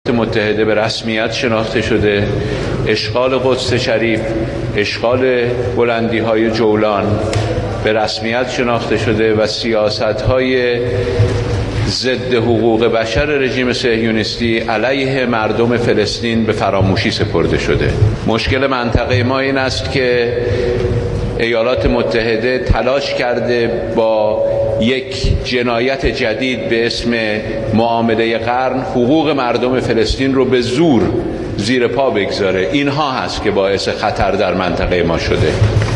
متحده به رسمیت شناخته شده، اشغال قدس شریف، اشغال بلندی‌های جولان به رسمیت شناخته شده و سیاست‌های ضد حقوق بشر رژیم صهیونیستی علیه مردم فلسطین به فراموشی سپرده شده. مشکل منطقه ما این است که ایالات متحده تلاش کرده با یک جنایت جدید به اسم معامله قرن حقوق مردم فلسطین رو به زور زیر پا بگذاره. اینها هست که باعث خطر در منطقه ما شده.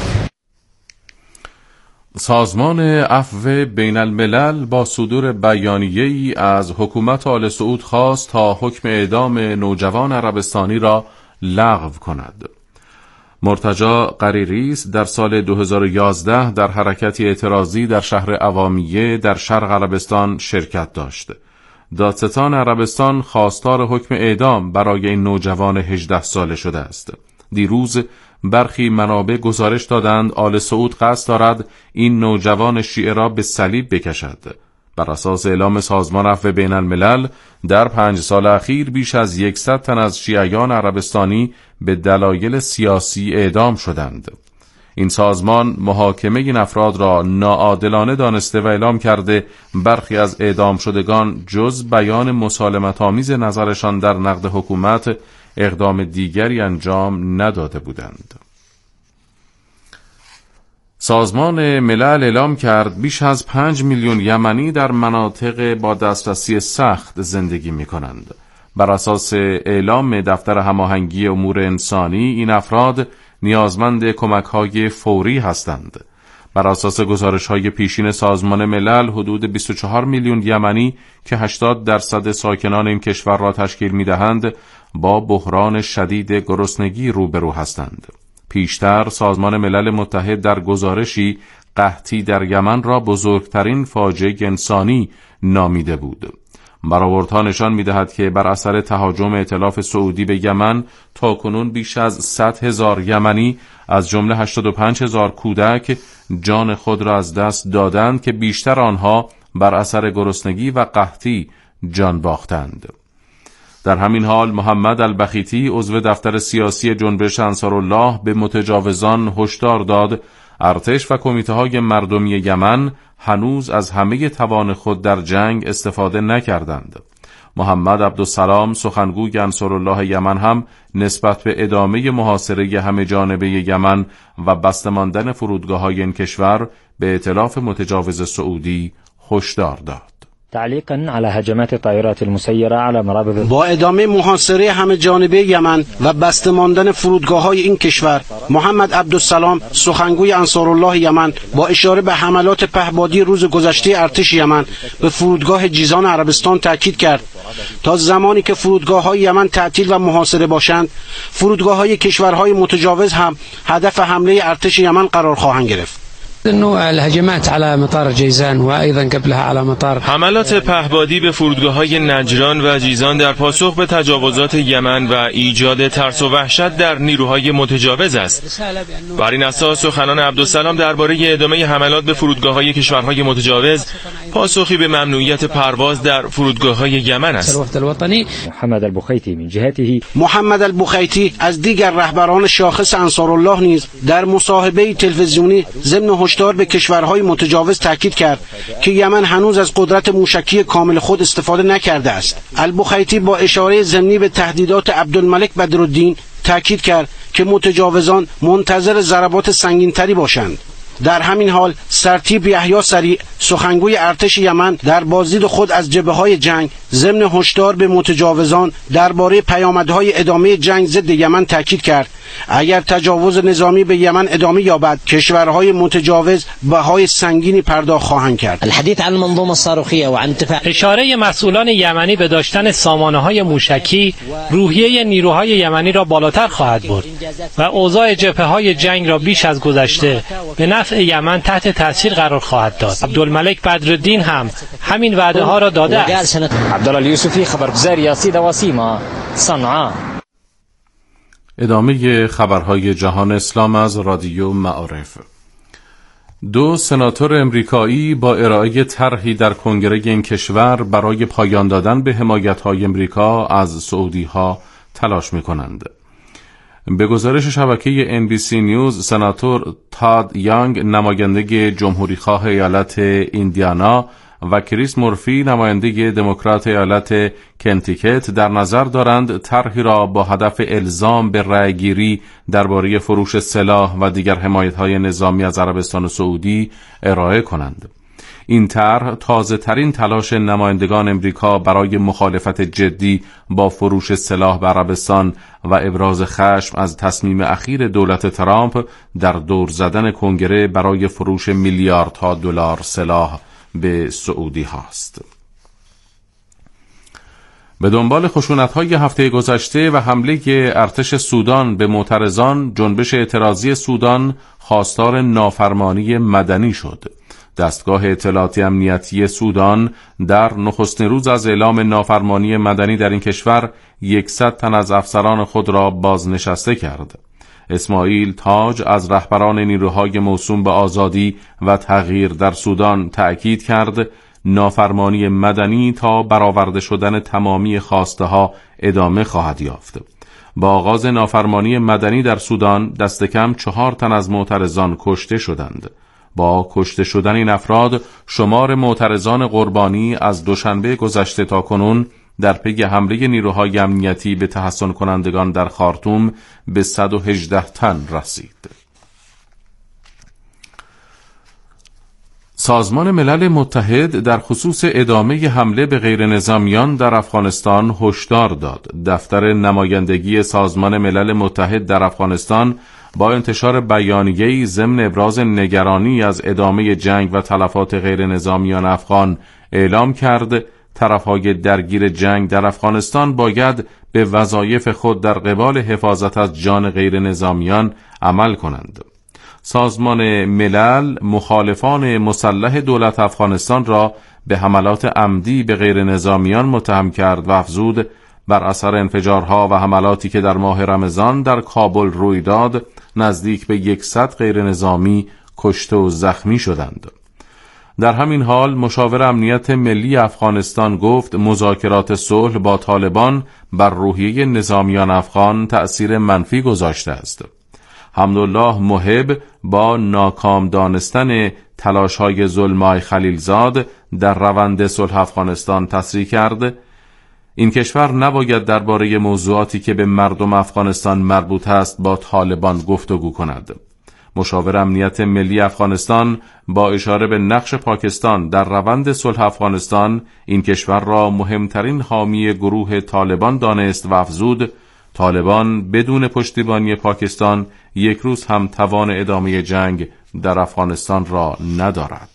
سازمان عفو بین الملل با صدور بیانیه‌ای از حکومت آل سعود خواست تا حکم اعدام نوجوان عربستانی را لغو کند. مرتجا قریریس در سال 2011 در حرکتی اعتراضی در شهر اوامیه در شرق عربستان شرکت داشت. دادستان عربستان خواستار حکم اعدام برای این نوجوان 18 ساله شده است. دیروز برخی منابع گزارش دادند آل سعود قصد دارد این نوجوان شیعه را به صلیب بکشد. بر اساس اعلام سازمان عفو بین الملل در 5 سال اخیر بیش از 100 تن از شیعیان عربستانی به دلایل سیاسی اعدام شدند. این سازمان محاکمه این افراد را ناعادلانه دانسته و اعلام کرده برخی از اعدام شدگان جز بیان مسالمت آمیز نظرشان در نقد حکومت اقدام دیگری انجام نداده بودند. سازمان ملل اعلام کرد بیش از 5 میلیون یمنی در مناطق با دسترسی سخت زندگی می کنند. بر اساس اعلام دفتر هماهنگی امور انسانی این افراد نیازمند کمک‌های فوری هستند. بر اساس گزارش‌های پیشین سازمان ملل حدود 24 میلیون یمنی که 80% ساکنان این کشور را تشکیل می‌دهند با بحران شدید گرسنگی روبرو هستند. پیشتر سازمان ملل متحد در گزارشی قحطی در یمن را بزرگترین فاجعه انسانی نامیده بود. برآوردها نشان می‌دهد که بر اثر تهاجم ائتلاف سعودی به یمن تاکنون بیش از 100,000 یمنی از جمله 85,000 کودک جان خود را از دست دادند که بیشتر آنها بر اثر گرسنگی و قحطی جان باختند. در همین حال محمد البخیتی عضو دفتر سیاسی جنبش انصارالله به متجاوزان هشدار داد ارتش و کمیته‌های مردمی یمن هنوز از همه توان خود در جنگ استفاده نکردند. محمد عبدالسلام سخنگوی انصارالله یمن هم نسبت به ادامه محاصره همه جانبه یمن و بسته ماندن فرودگاه‌های این کشور به ائتلاف متجاوز سعودی هشدار داد. تعلیقاً علی هجمات الطائرات المسیره علی مرابط با ادامه محاصره همه جانبه یمن و بسته ماندن فرودگاه‌های این کشور، محمد عبدالسلام سخنگوی انصارالله یمن با اشاره به حملات پهپادی روز گذشته ارتش یمن به فرودگاه جیزان عربستان تاکید کرد تا زمانی که فرودگاه‌های یمن تعطیل و محاصره باشند، فرودگاه‌های کشورهای متجاوز هم هدف حمله ارتش یمن قرار خواهند گرفت. الهجمات على مطار جیزان و ایضا قبلها على مطار حملات پهپادی به فرودگاه‌های نجران و جیزان در پاسخ به تجاوزات یمن و ایجاد ترس و وحشت در نیروهای متجاوز است. بر این اساس سخنان عبدالسلام درباره ادامه حملات به فرودگاه‌های کشورهای متجاوز پاسخی به ممنوعیت پرواز در فرودگاه‌های یمن است. محمد البخیتی از دیگر رهبران شاخص انصارالله نیز در مصاحبه تلویزیونی ضمن هشدار به کشورهای متجاوز تاکید کرد که یمن هنوز از قدرت موشکی کامل خود استفاده نکرده است. البخیتی با اشاره ضمنی به تهدیدات عبدالملک بدرالدین تاکید کرد که متجاوزان منتظر ضربات سنگین‌تری باشند. در همین حال سرتیپ یحیی سریع سخنگوی ارتش یمن در بازدید خود از جبهه‌های جنگ ضمن هشدار به متجاوزان درباره پیامدهای ادامه جنگ ضد یمن تاکید کرد اگر تجاوز نظامی به یمن ادامه یابد کشورهای متجاوز بهای سنگینی پرداخت خواهند کرد. الحديث عن المنظومه الصاروخيه و عن اشاره مسئولان یمنی به داشتن سامانه‌های موشکی روحیه نیروهای یمنی را بالاتر خواهد برد و اوضاع جبهه‌های جنگ را بیش از گذشته به نفع یمن تحت تاثیر قرار خواهد داد. عبدالملک بدرالدین هم همین وعده ها را داده است. عبدالله یوسفی خبرگزار یاسید واسیما صنعاء. ادامه خبرهای جهان اسلام از رادیو معارف. 2 سناتور امریکایی با ارائه طرحی در کنگره این کشور برای پایان دادن به حمایت‌های امریکا از سعودی‌ها تلاش می‌کنند. به گزارش شبکه NBC نیوز، سناتور تاد یانگ نماینده جمهوریخواه ایالت ایندیانا و کریس مورفی نماینده دموکرات ایالت کنتیکت در نظر دارند طرحی را با هدف الزام به رأیگیری درباره فروش سلاح و دیگر حمایت‌های نظامی از عربستان سعودی ارائه کنند. این طرح تازه‌ترین تلاش نمایندگان امریکا برای مخالفت جدی با فروش سلاح به عربستان و ابراز خشم از تصمیم اخیر دولت ترامپ در دور زدن کنگره برای فروش میلیاردها دلار سلاح به سعودی هاست. به دنبال خشونت‌های هفته گذشته و حمله ارتش سودان به معترضان، جنبش اعتراضی سودان خواستار نافرمانی مدنی شد. دستگاه اطلاعاتی امنیتی سودان در نخستین روز از اعلام نافرمانی مدنی در این کشور 100 تن از افسران خود را بازنشسته کرد. اسماعیل تاج از رهبران نیروهای موسوم به آزادی و تغییر در سودان تأکید کرد نافرمانی مدنی تا برآورده شدن تمامی خواسته ها ادامه خواهد یافت. با آغاز نافرمانی مدنی در سودان دست کم 4 تن از معترضان کشته شدند. با کشته شدن این افراد، شمار معترضان قربانی از دوشنبه گذشته تا کنون در پی حمله نیروهای امنیتی به تحصن کنندگان در خارتوم به 118 تن رسید. سازمان ملل متحد در خصوص ادامه حمله به غیر نظامیان در افغانستان هشدار داد. دفتر نمایندگی سازمان ملل متحد در افغانستان با انتشار بیانیه‌ای ضمن ابراز نگرانی از ادامه جنگ و تلفات غیر نظامیان افغان اعلام کرد طرف‌های درگیر جنگ در افغانستان باید به وظایف خود در قبال حفاظت از جان غیر نظامیان عمل کنند. سازمان ملل مخالفان مسلح دولت افغانستان را به حملات عمدی به غیر نظامیان متهم کرد و افزود بر اثر انفجارها و حملاتی که در ماه رمضان در کابل روی داد، نزدیک به 100 غیر نظامی کشته و زخمی شدند. در همین حال مشاور امنیت ملی افغانستان گفت مذاکرات صلح با طالبان بر روحیه نظامیان افغان تأثیر منفی گذاشته است. حمدالله محب با ناکام دانستن تلاش‌های زلمای خلیلزاد در روند صلح افغانستان تصریح کرد این کشور نباید درباره موضوعاتی که به مردم افغانستان مربوط است با طالبان گفتگو کند. مشاور امنیت ملی افغانستان با اشاره به نقش پاکستان در روند صلح افغانستان این کشور را مهمترین حامی گروه طالبان دانست و افزود طالبان بدون پشتیبانی پاکستان یک روز هم توان ادامه جنگ در افغانستان را ندارد.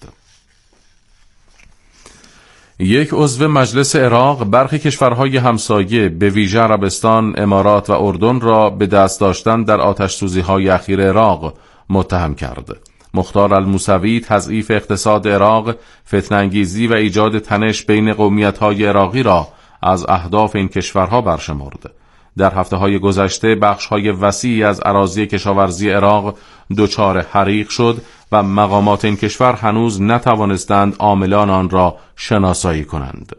یک عضو مجلس عراق برخی کشورهای همسایه به ویژه عربستان، امارات و اردن را به دست داشتن در آتش‌سوزی‌های اخیر عراق متهم کرد. مختار الموسوی تضعیف اقتصاد عراق، فتنه‌انگیزی و ایجاد تنش بین قومیت‌های عراقی را از اهداف این کشورها برشمرد. در هفته‌های گذشته بخش‌های وسیعی از اراضی کشاورزی عراق دچار حریق شد و مقامات این کشور هنوز نتوانستند عاملان آن را شناسایی کنند.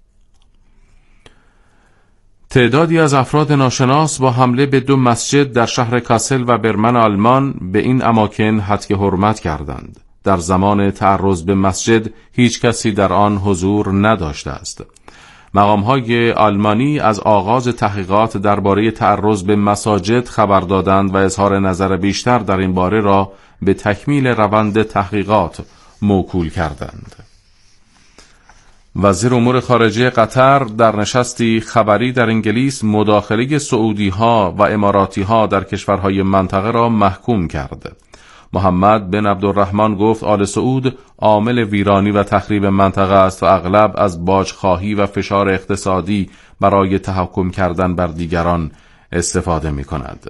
تعدادی از افراد ناشناس با حمله به 2 مسجد در شهر کاسل و برمن آلمان به این اماکن حتک حرمت کردند. در زمان تعرض به مسجد هیچ کسی در آن حضور نداشته است. مقام‌های آلمانی از آغاز تحقیقات درباره تعرض به مساجد خبر دادند و اظهار نظر بیشتر در این باره را به تکمیل روند تحقیقات موکول کردند. وزیر امور خارجه قطر در نشستی خبری در انگلیس مداخله سعودی‌ها و اماراتی‌ها در کشورهای منطقه را محکوم کرد. محمد بن عبدالرحمن گفت آل سعود عامل ویرانی و تخریب منطقه است و اغلب از باجخواهی و فشار اقتصادی برای تحکم کردن بر دیگران استفاده می کند.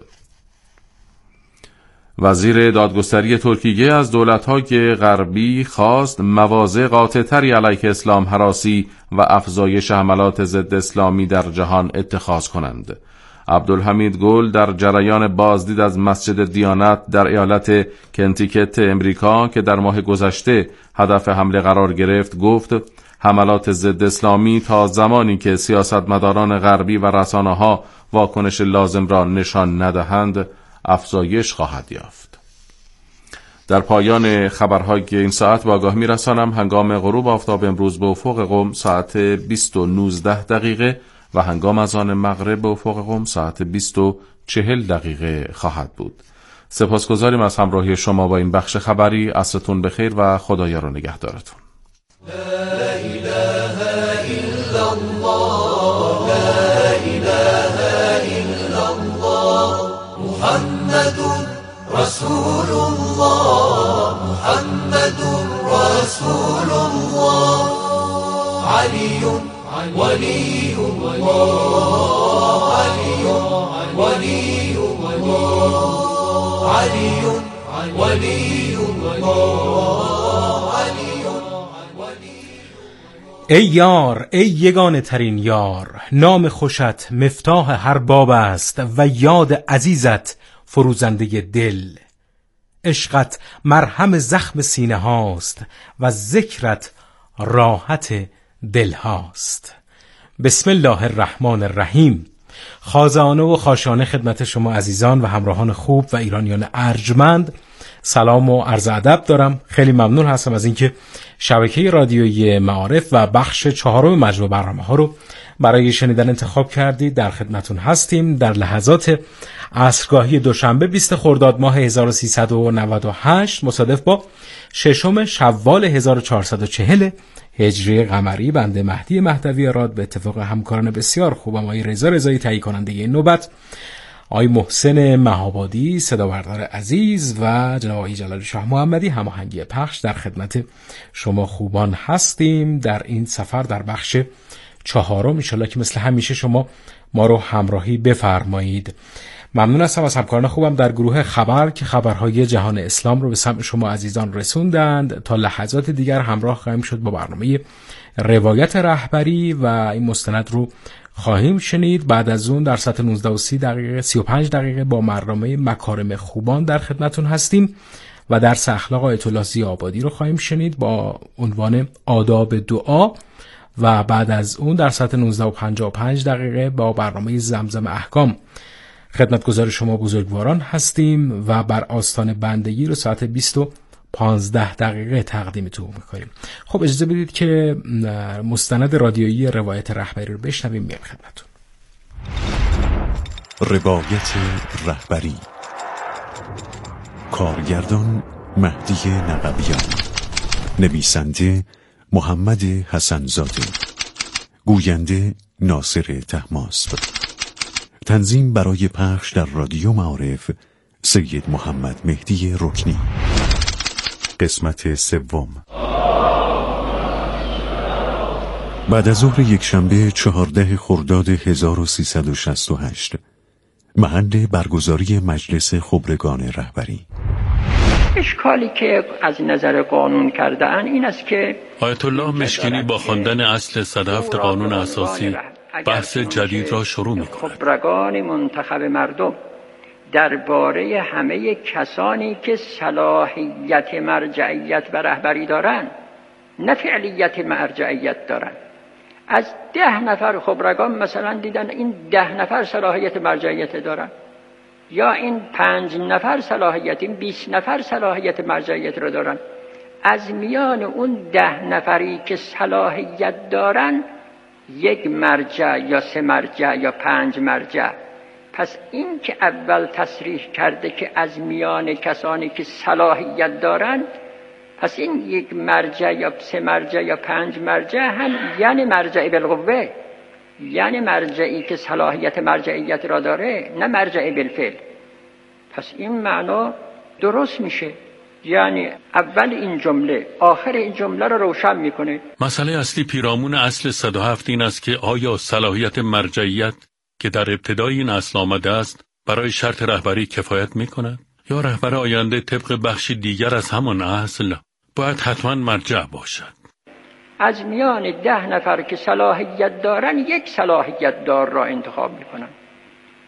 وزیر دادگستری ترکیه از دولت‌های غربی خواست مواضع قاطع‌تری علیه اسلام هراسی و افزایش حملات ضد اسلامی در جهان اتخاذ کنند. عبدالحمید گل در جریان بازدید از مسجد دیانت در ایالت کنتیکت امریکا که در ماه گذشته هدف حمله قرار گرفت گفت حملات ضد اسلامی تا زمانی که سیاستمداران غربی و رسانه‌ها واکنش لازم را نشان ندهند افزایش خواهد یافت. در پایان خبرهای این ساعت به آگاهی می‌رسانم هنگام غروب آفتاب امروز به افق قم ساعت 20:19 و هنگام اذان مغرب به افق قم ساعت 20:40 خواهد بود. سپاسگزاریم از همراهی شما با این بخش خبری. عصرتون بخیر و خدایا رو نگهدارتون. لا اله الا الله لا اله الا الله محمد رسول الله محمد رسول الله علی ولی الله علی ولی الله علی ولی الله علی. ای یار، ای یگانه ترین یار، نام خوشت مفتاح هر باب است و یاد عزیزت فروزنده دل. عشقت مرهم زخم سینه هاست و ذکرت راحت دل هاست. بسم الله الرحمن الرحیم. خازانه و خاشانه خدمت شما عزیزان و همراهان خوب و ایرانیان ارجمند سلام و عرض ادب دارم. خیلی ممنون هستم از اینکه شبکه رادیویی معارف و بخش 4 مجموع برنامه‌ها رو برای شنیدن انتخاب کردید. در خدمتون هستیم در لحظات عصرگاهی دوشنبه 20 خرداد ماه 1398 مصادف با 6 شوال 1440 هجری قمری. بنده مهدی مهدوی راد به اتفاق همکاران بسیار خوبم آقای رضا رضایی تهیه کننده این نوبت، آقای محسن مهابادی صداوردار عزیز و جناب آقای جلال شاه محمدی هماهنگی پخش در خدمت شما خوبان هستیم در این سفر در بخش 4. ان شاءالله که مثل همیشه شما ما رو همراهی بفرمایید. ممنون هستم از همکاران خوبم در گروه خبر که خبرهای جهان اسلام رو به سمع شما عزیزان رسوندند. تا لحظات دیگر همراه خواهیم شد با برنامه روایت رهبری و این مستند رو خواهیم شنید. بعد از اون در ساعت 19:30 35 دقیقه با برنامه مکارم خوبان در خدمتون هستیم و درس اخلاق آیت الله ضیاءآبادی رو خواهیم شنید با عنوان آداب دعا و بعد از اون در ساعت 19:55 دقیقه با برنامه زمزم احکام خدمتگزار شما بزرگواران هستیم و بر آستان بندگی رو ساعت 20:15 دقیقه تقدیمتون می‌کنیم. خب اجازه بدید که مستند رادیویی روایت رهبری رو بشنویم. میام خدمتتون. روایت رهبری، کارگردان مهدی نقبیان، نویسنده محمد حسن‌زاده، گوینده ناصر طهماسب، تنظیم برای پخش در رادیو معارف سید محمد مهدی رکنی. قسمت 3. بعد از ظهر یکشنبه 14 خرداد 1368 محل برگزاری مجلس خبرگان رهبری. اشکالی که از نظر قانون کرده‌اند این است که آیت الله مشکینی با خواندن اصل 107 قانون اساسی بحث جدید را شروع می‌کند. خبرگان منتخب مردم درباره همه کسانی که صلاحیت مرجعیت و رهبری دارند، نه فعلیت مرجعیت دارند، از 10 نفر خبرگان مثلا دیدن این 10 نفر صلاحیت مرجعیت دارند، یا این 5 نفر صلاحیت، این 20 نفر صلاحیت مرجعیت را دارند. از میان اون 10 نفری که صلاحیت دارند 1 مرجع یا 3 مرجع یا 5 مرجع. پس این که اول تصریح کرده که از میان کسانی که صلاحیت دارند، پس این 1 مرجع یا 3 مرجع یا 5 مرجع هم یعنی مرجع بالقوه، یعنی مرجعی که صلاحیت مرجعیت را داره، نه مرجع بالفعل. پس این معنا درست میشه، یعنی اول این جمله آخر این جمله را روشن میکنه. مسئله اصلی پیرامون اصل 107 این است که آیا صلاحیت مرجعیت که در ابتدای این اصل آمده است برای شرط رهبری کفایت میکند یا رهبر آینده طبق بخشی دیگر از همان اصل باید حتما مرجع باشد؟ از میان 10 نفر که صلاحیت دارن 1 صلاحیت دار را انتخاب میکنن.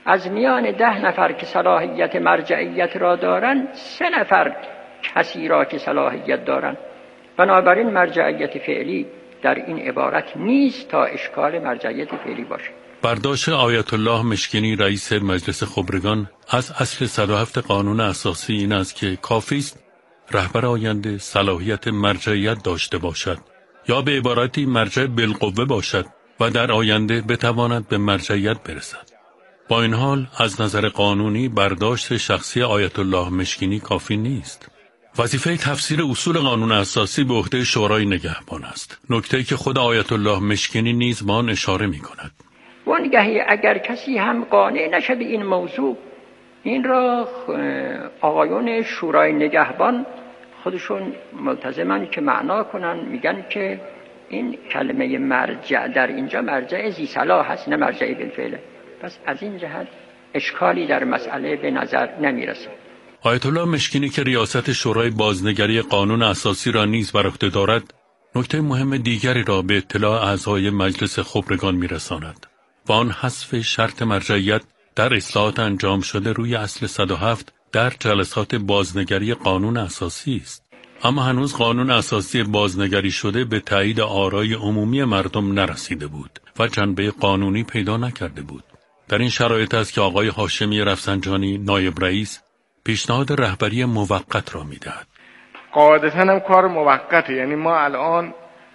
از میان 10 نفر که صلاحیت مرجعیت را دارند 3 نفر کسی را که صلاحیت دارند. بنابراین مرجعیت فعلی در این عبارت نیست تا اشکال مرجعیت فعلی باشه. برداشت آیت الله مشکنی رئیس مجلس خبرگان از اصل 107 قانون اساسی این است که کافی است رهبر آینده صلاحیت مرجعیت داشته باشد یا به عبارتی مرجع بالقوه باشد و در آینده بتواند به مرجعیت برسد. با این حال از نظر قانونی برداشت شخصی آیت الله مشکنی کافی نیست. وظیفه تفسیر اصول قانون اساسی به عهده شورای نگهبان است. نکته‌ای که خود آیت الله مشکنی نیز به آن اشاره می‌کند. وانگهی اگر کسی هم قانع نشه به این موضوع، این را آقایون شورای نگهبان خودشون ملتزمن که معنا کنن، میگن که این کلمه مرجع در اینجا مرجع ذی صلاح هست نه مرجع بالفعل. پس از این جهت اشکالی در مسئله به نظر نمیرسه. آیت الله مشکنی که ریاست شورای بازنگری قانون اساسی را نیز بر عهده دارد، نکته مهم دیگری را به اطلاع اعضای مجلس خبرگان میرساند و آن حذف شرط مرجعیت در اصلاحات انجام شده روی اصل 107 در جلسات بازنگری قانون اساسی است. اما هنوز قانون اساسی بازنگری شده به تایید آرای عمومی مردم نرسیده بود و جنبه قانونی پیدا نکرده بود. در این شرایط است که آقای هاشمی رفسنجانی نایب رئیس پیشنهاد رهبری موقت را میدهد. قاعدتاً هم کار موقته، یعنی ما الان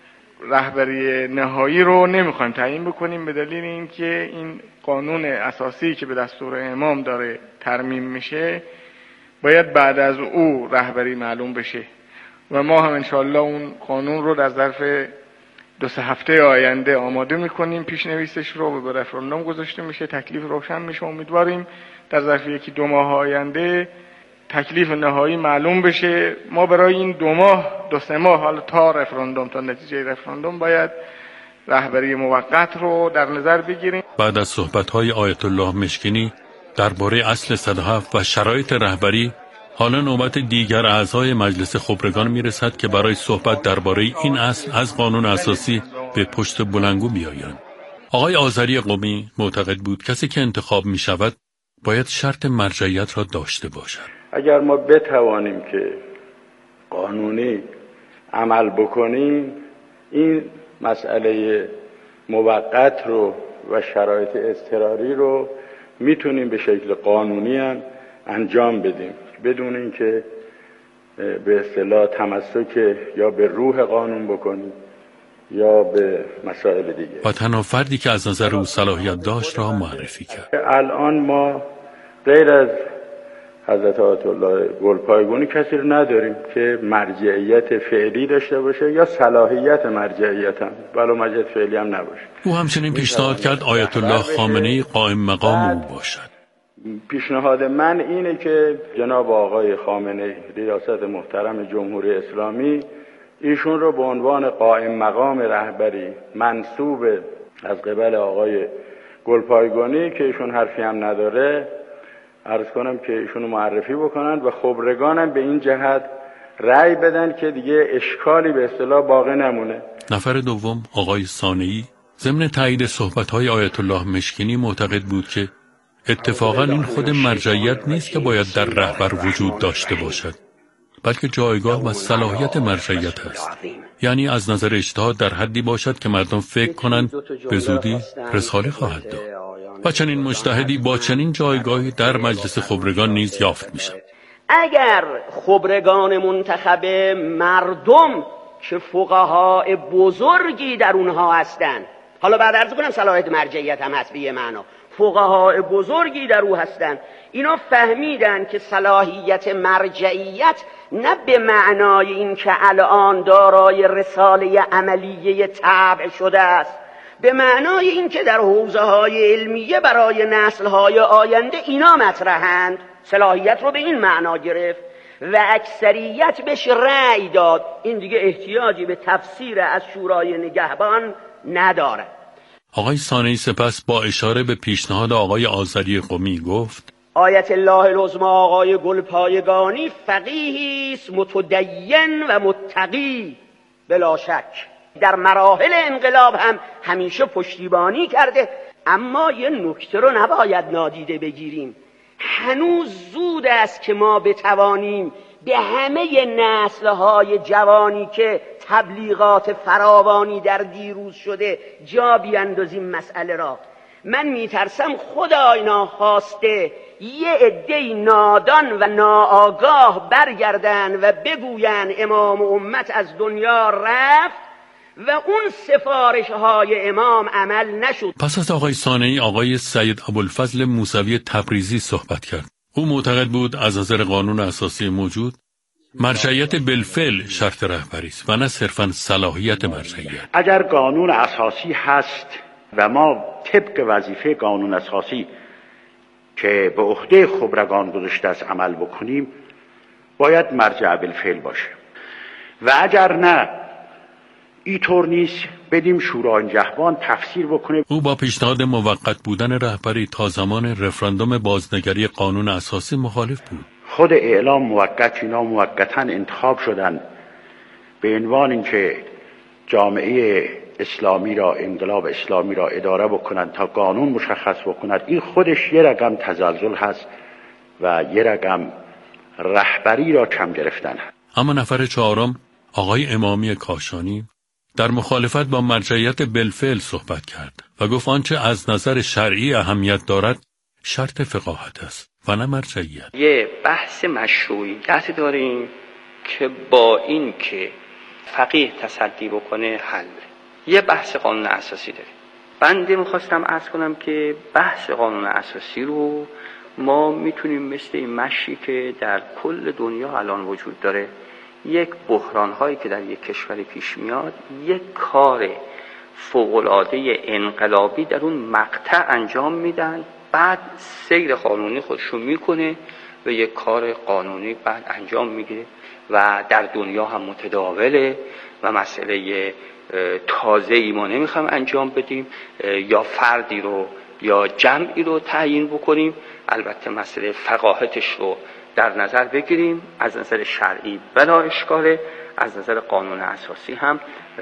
رهبری نهایی رو نمیخوایم تعیین بکنیم به دلیل اینکه این قانون اساسی که به دستور امام داره ترمیم میشه باید بعد از او رهبری معلوم بشه و ما هم انشاءالله اون قانون رو در ظرف 2-3 هفته آینده آماده میکنیم. پیشنویسش رو به رفراندوم گذاشته میشه، تکلیف روشن میشه. امیدواریم در ظرف 1-2 ماه آینده تکلیف نهایی معلوم بشه. ما برای این 2 ماه 2-3 ماه حالا تا رفراندوم، تا نتیجه رفراندوم باید رهبری موقت رو در نظر بگیریم. بعد از صحبت‌های آیت الله مشکنی درباره اصل 107 و شرایط رهبری، حالا نوبت دیگر اعضای مجلس خبرگان میرسد که برای صحبت درباره این اصل از قانون اساسی به پشت بلندگو بیایند. آقای آذری قمی معتقد بود کسی که انتخاب می شود باید شرط مرجعیت را داشته باشد. اگر ما بتوانیم که قانونی عمل بکنیم، این مسئله موقت رو و شرایط اضطراری رو میتونیم به شکل قانونی هم انجام بدیم بدون اینکه به اصطلاح تمسک یا به روح قانون بکنیم یا به مسائل دیگه. و تنها فردی که از نظر او صلاحیت داشت را معرفی کرد. الان ما غیر از حضرت آیت الله گلپایگانی کسی رو نداریم که مرجعیت فعلی داشته باشه یا صلاحیت مرجعیت هم ولو مرجعیت فعلی هم نباشه. او همچنین پیشنهاد کرد آیت الله خامنه‌ای قائم مقام او باشد. پیشنهاد من اینه که جناب آقای خامنه‌ای ریاست محترم جمهوری اسلامی ایشون رو به عنوان قائم مقام رهبری منصوب از قبل آقای گلپایگانی که ایشون حرفی هم نداره عرض کنم که ایشونو معرفی بکنن و خبرگانم به این جهت رأی بدن که دیگه اشکالی به اصطلاح باقی نمونه. نفر دوم آقای ثانیی ضمن تایید صحبت‌های آیت الله مشکنی معتقد بود که اتفاقا این خود مرجعیت نیست که باید در رهبر وجود داشته باشد، بلکه جایگاه و صلاحیت مرجعیت است. یعنی از نظر اجتهاد در حدی باشد که مردم فکر کنند به زودی رساله خواهد داد و چنین مجتهدی با چنین جایگاهی در مجلس خبرگان نیز یافت میشد. اگر خبرگان منتخب مردم که فقهای بزرگی در اونها هستند، حالا بعد عرض کنم صلاحیت مرجعیت هم هست به یه معنا، فقهای بزرگی در او هستند، اینا فهمیدن که صلاحیت مرجعیت نه به معنای این که الان دارای رساله عملیه طبع شده است، به معنای این که در حوزه‌های علمیه برای نسل‌های آینده اینا مطرحند. صلاحیت رو به این معنا گرفت و اکثریت بهش رأی داد. این دیگه احتیاجی به تفسیر از شورای نگهبان نداره. آقای ثانیی سپس با اشاره به پیشنهاد آقای آذری قمی گفت: آیت الله العظمی آقای گلپایگانی فقیهی است متدین و متقی، بلا شک در مراحل انقلاب هم همیشه پشتیبانی کرده اما یه نکته رو نباید نادیده بگیریم. هنوز زود است که ما بتوانیم به همه نسل‌های جوانی که تبلیغات فراوانی در دیروز شده جا بیاندازیم مسئله را. من میترسم خدای ناخواسته یه عده نادان و ناآگاه برگردن و بگوین امام امت از دنیا رفت و اون سفارش های امام عمل نشد. پس از آقای صانعی، آقای سید ابوالفضل موسوی تبریزی صحبت کرد. او معتقد بود از نظر قانون اساسی موجود مرجعیت بالفعل شرط رهبری است و نه صرفاً صلاحیت مرجعیت. اگر قانون اساسی هست و ما طبق وظیفه قانون اساسی که به عهده خبرگان گذاشته است عمل بکنیم، باید مرجع بالفعل باشه و اگر نه اینطور نیست بدیم شورای نگهبان تفسیر بکنه. او با پیشنهاد موقت بودن رهبری تا زمان رفراندوم بازنگری قانون اساسی مخالف بود. خود اعلام موقت، اینا موقتا انتخاب شدن به عنوان اینکه جامعه اسلامی را، انقلاب اسلامی را اداره بکنن تا قانون مشخص بکنند. این خودش یه رقم تزلزل هست و یه رقم رهبری را کم گرفتن هست. اما نفر چهارم آقای امامی کاشانی در مخالفت با مرجعیت بالفعل صحبت کرد و گفت آنچه از نظر شرعی اهمیت دارد شرط فقاهت است و نه مرجعیت. یه بحث مشروعیت داریم که با این که فقیه تصدی بکنه حل. یه بحث قانون اساسی داریم. بنده میخواستم عرض کنم که بحث قانون اساسی رو ما میتونیم مثل این مشی که در کل دنیا الان وجود داره، یک بحران‌هایی که در یک کشور پیش میاد، یک کار فوق‌العاده انقلابی در اون مقطع انجام میدن، بعد سیر قانونی خودشون میکنه و یک کار قانونی بعد انجام میگیره و در دنیا هم متداوله و مسئله تازه‌ای ما نمیخوایم انجام بدیم یا فردی رو یا جمعی رو تعیین بکنیم. البته مسئله فقاهتش رو در نظر بگیریم، از نظر شرعی بلا اشکاله، از نظر قانون اساسی هم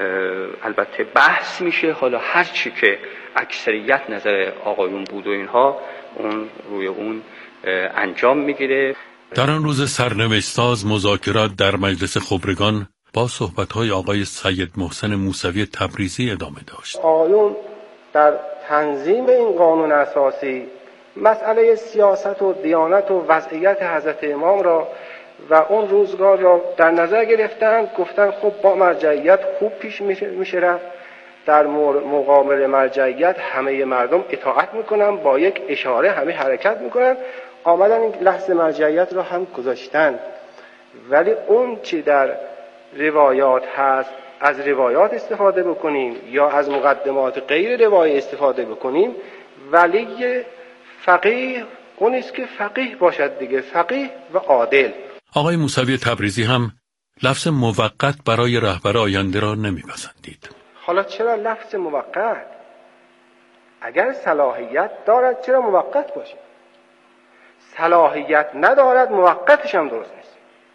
البته بحث میشه. حالا هرچی که اکثریت نظر آقایون بود و اینها اون روی اون انجام میگیره. در آن روز سرنوشت‌ساز مذاکرات در مجلس خبرگان با صحبت‌های آقای سید محسن موسوی تبریزی ادامه داشت. آقایون در تنظیم این قانون اساسی مسئله سیاست و دیانت و وضعیت حضرت امام را و اون روزگار را در نظر گرفتن، گفتن خب با مرجعیت خوب پیش میشه رفت، در مقابل مرجعیت همه مردم اطاعت میکنن، با یک اشاره همه حرکت میکنن. آمدن این لحظه مرجعیت را هم گذاشتن، ولی اون چی در روایات هست از روایات استفاده بکنیم یا از مقدمات غیر روایی استفاده بکنیم. ولی فقیه اون است که فقیه باشد دیگه، فقیه و عادل. آقای موسوی تبریزی هم لفظ موقت برای رهبر آینده را نمیپسندید. حالا چرا لفظ موقت؟ اگر صلاحیت دارد چرا موقت باشه؟ صلاحیت ندارد موقتش هم درست نیست.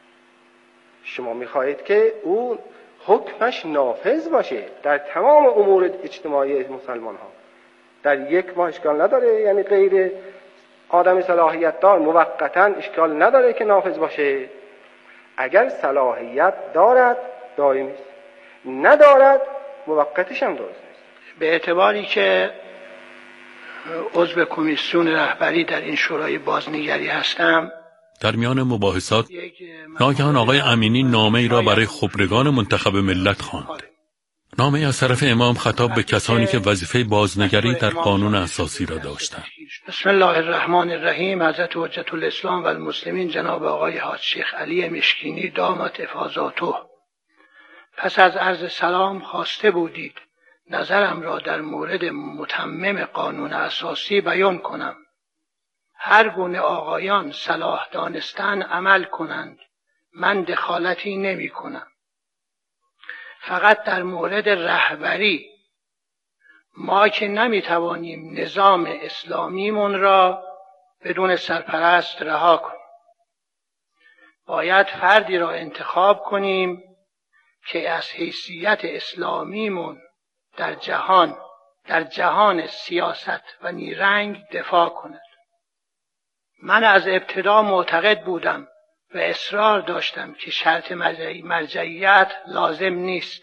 شما میخواهید که اون حکمش نافذ باشه در تمام امور اجتماعی مسلمان ها. در یک ما اشکال نداره، یعنی غیر آدم صلاحیت دار موقتا اشکال نداره که نافذ باشه. اگر صلاحیت دارد دائمی است، ندارد موقتش هم درست نیست. به اعتباری که عضو کمیسیون رهبری در این شورای بازنگری هستم، در میان مباحثات ناگهان آقای امینی نامه‌ای را برای خبرگان منتخب ملت خواند. نامه‌ای از طرف امام خطاب به کسانی که وظیفه بازنگری در قانون اساسی را داشتند. بسم الله الرحمن الرحیم. حضرت حجت الاسلام و المسلمین جناب آقای حاج شیخ علی مشکینی دامت افاضاته، پس از عرض سلام خواسته بودید نظرم را در مورد متمم قانون اساسی بیان کنم. هر گونه آقایان صلاح دانستن عمل کنند، من دخالتی نمی کنم. فقط در مورد رهبری ما که نمی توانیم نظام اسلامیمون را بدون سرپرست رها کنیم، باید فردی را انتخاب کنیم که از حیثیت اسلامیمون در جهان در جهان سیاست و نیرنگ دفاع کند. من از ابتدا معتقد بودم و اصرار داشتم که شرط مرجعیت لازم نیست.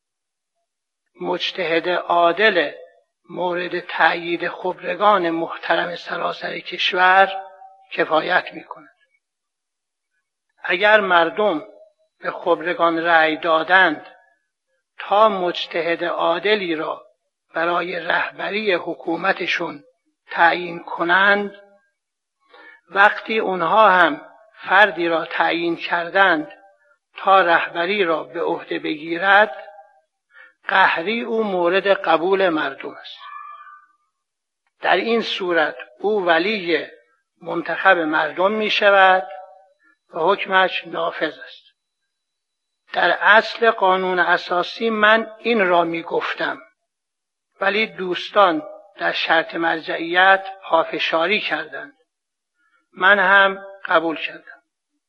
مجتهد عادل مورد تأیید خبرگان محترم سراسر کشور کفایت می کند. اگر مردم به خبرگان رأی دادند تا مجتهد عادلی را برای رهبری حکومتشون تعیین کنند، وقتی اونها هم فردی را تعیین کردند تا رهبری را به عهده بگیرد، قهری او مورد قبول مردم است. در این صورت او ولی منتخب مردم می شود و حکمش نافذ است. در اصل قانون اساسی من این را می گفتم، ولی دوستان در شرط مرجعیت پافشاری کردند. من هم قبول کردم.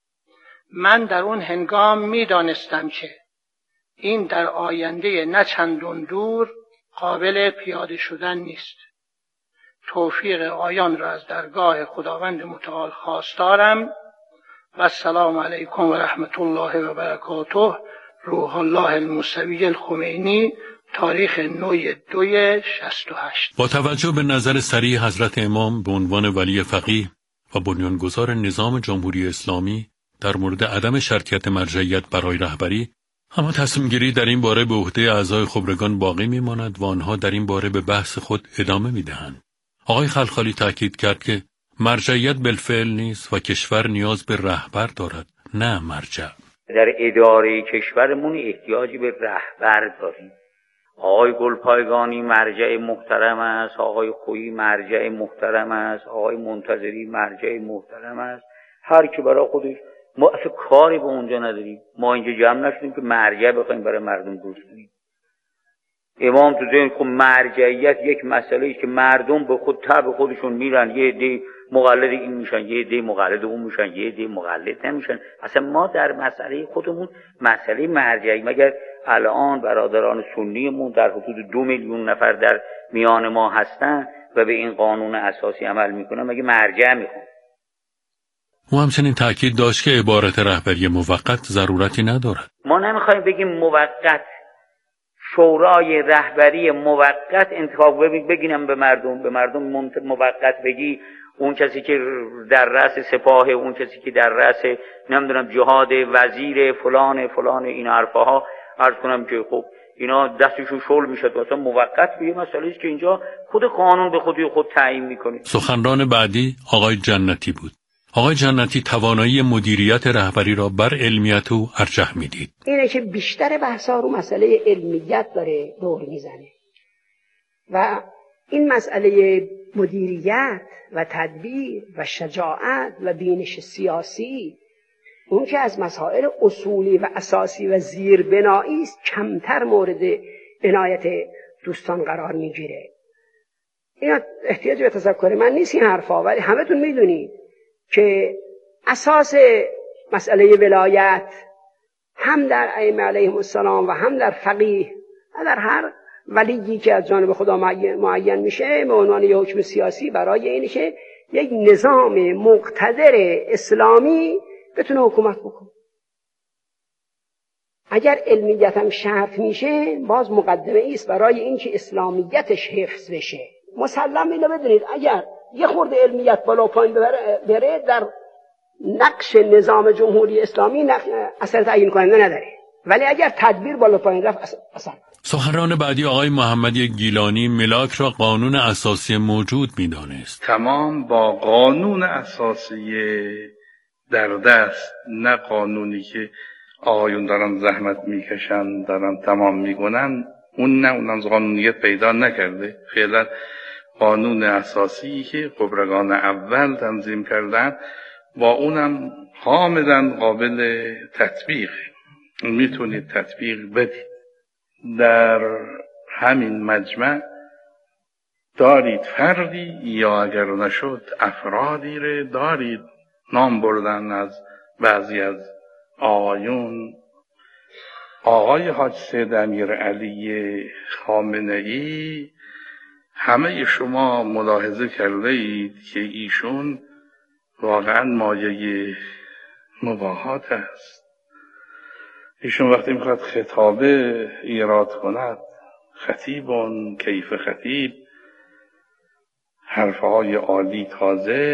من در اون هنگام می دانستم که این در آینده نه چندان دور قابل پیاده شدن نیست. توفیق آیان را از درگاه خداوند متعال خواستارم و السلام علیکم و رحمت الله و برکاته. روح الله الموسوی الخمینی، تاریخ 9/2/68. با توجه به نظر صریح حضرت امام به عنوان ولی فقیه و بنیانگذار نظام جمهوری اسلامی در مورد عدم شرطیت مرجعیت برای رهبری، اما تصمیم گیری در این باره به عهده اعضای خبرگان باقی میماند و آنها در این باره به بحث خود ادامه میدهند. آقای خلخالی تاکید کرد که مرجعیت بالفعل نیست و کشور نیاز به رهبر دارد، نه مرجع. در اداره کشورمون احتیاجی به رهبر داریم. آقای گلپایگانی مرجع محترم است، آقای خویی مرجع محترم است، آقای منتظری مرجع محترم است. هر کی برای خودش، ما اصلا کاری به اونجا نداریم. ما اینجا جمع نشدیم که مرجع بخوایم برای مردم درست کنیم. امام تو ذهن خب مرجعیت یک مسئله است که مردم به خود تبع خودشون میرن، یه عده مقلد این میشن، یه عده مقلد اون میشن، یه عده مقلد نمیشن. اصلا ما در مسئله خودمون مسئله مرجعی، مگر الان برادران سنیمون در حدود 2 میلیون نفر در میان ما هستن و به این قانون اساسی عمل میکنن، مگه مرجع میخوان؟ او همچنین تأکید داشت که عبارت رهبری موقت ضرورتی ندارد. ما نمیخوایم بگیم موقت، شورای رهبری موقت انتخاب بگینم به مردم موقت بگی، اون کسی که در رأس سپاه، اون کسی که در رأس نمیدونم جهاد، وزیر فلان این حرفاها، عرض کنم که خب اینا دستشون شل میشه. اصلا موقت به یه مسئله است که اینجا خود قانون به خود تعیین میکنه. سخنران بعدی آقای جنتی بود. آقای جنتی توانایی مدیریت رهبری را بر علمیت او ارجح میدید. اینه که بیشتر بحث‌ها رو مسئله علمیت داره دور میزنه و این مسئله مدیریت و تدبیر و شجاعت و بینش سیاسی، اون که از مسائل اصولی و اساسی و زیربنایی است، کمتر مورد عنایت دوستان قرار میگیره. اینا احتیاج به تذکر من نیست این حرفا، ولی همتون میدونید که اساس مسئله ولایت هم در ائمه علیهم السلام و هم در فقیه و در هر ولیی که از جانب خدا معین میشه به عنوان یک حکم سیاسی برای اینه که یک نظام مقتدر اسلامی بتونه حکومت بکنه. اگر علمیت هم شرط میشه، باز مقدمه ایست برای اینکه اسلامیتش حفظ بشه. مسلم اینو بدونید، اگر یه خورده علمیت بالا پایین بره در نقش نظام جمهوری اسلامی اثر تعیین کننده نداره، ولی اگر تدبیر بالا پایین رفت اثر. سخنران بعدی آقای محمدی گیلانی ملاک را قانون اساسی موجود می‌دانست. تمام با قانون اساسی در دست، نه قانونی که آقایون دارن زحمت میکشن دارن تمام میکنن، اونم قانونیت پیدا نکرده. فعلا قانون اساسی که خبرگان اول تنظیم کردن با اونم کاملا قابل تطبیق، میتونید تطبیق بدید. در همین مجمع دارید فردی یا اگر نشد افرادی رو دارید نام بردن از بعضی از آقایون. آقای حاج سید امیرعلی خامنه‌ای همه شما ملاحظه کرده اید که ایشون واقعا مایه مباهات است. ایشون وقتی میخواد خطابه ایراد کند، خطیبون کیف خطیب، حرفهای عالی تازه